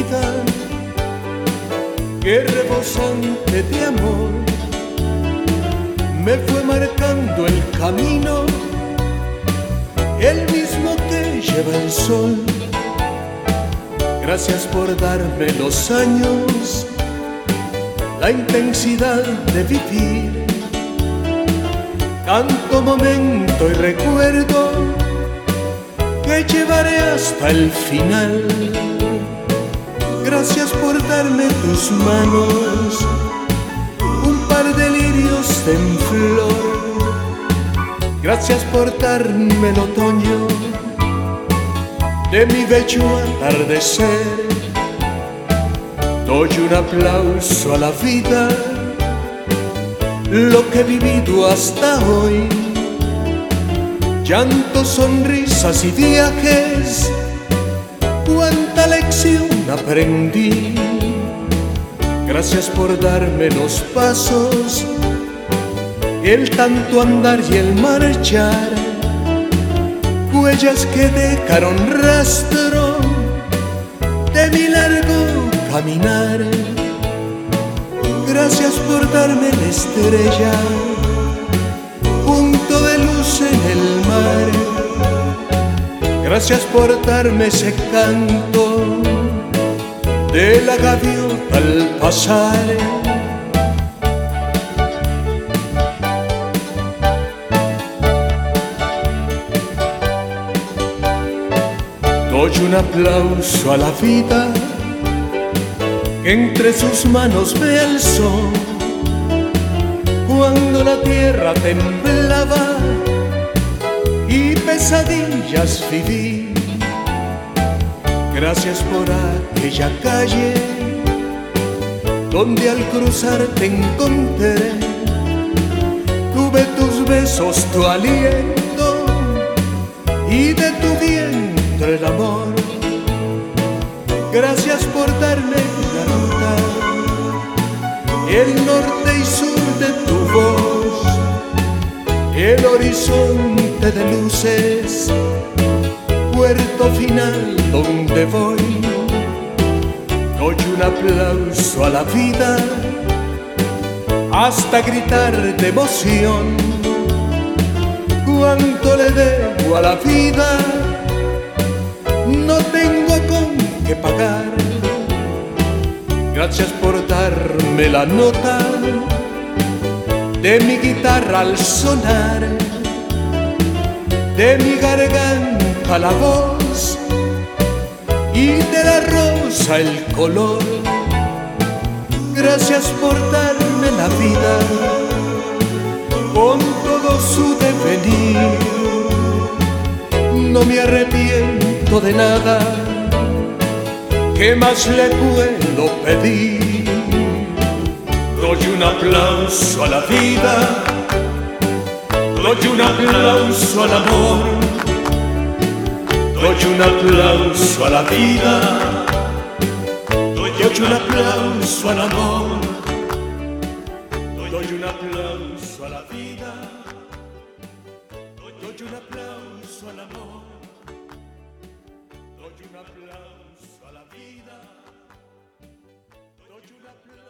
vida, que rebosante de amor me fue marcando el camino, el mismo que lleva el sol. Gracias por darme los años, la intensidad de vivir, tanto momento y recuerdo que llevaré hasta el final. Gracias por darme tus manos, un par de lirios en flor. Gracias por darme el otoño de mi bello atardecer. Doy un aplauso a la vida, lo que he vivido hasta hoy. Llantos, sonrisas y viajes, cuánta lección aprendí. Gracias por darme los pasos, el tanto andar y el marchar, huellas que dejaron rastro de mi largo caminar. Gracias por darme la estrella, punto de luz en el mar. Gracias por darme ese canto de la gaviota al pasar. Doy un aplauso a la vida, que entre sus manos me alzó cuando la tierra temblaba y pesadillas viví. Gracias por aquella calle donde al cruzar te encontré. Tuve tus besos, tu aliento y de tu vientre el amor. Gracias por darme la ruta, el norte y sur de tu voz, el horizonte de luces, puerto final donde voy. Doy un aplauso a la vida, hasta gritar de emoción. Cuánto le debo a la vida, no tengo con qué pagar. Gracias por darme la nota de mi guitarra al sonar, de mi garganta la voz y de la rosa el color. Gracias por darme la vida con todo su devenir. No me arrepiento de nada, ¿qué más le puedo pedir? Doy un aplauso a la vida, doy un aplauso al amor, doy un aplauso a la vida, doy un aplauso al amor, doy un aplauso a la vida, doy un aplauso al amor, doy un aplauso a la vida, doy un aplauso.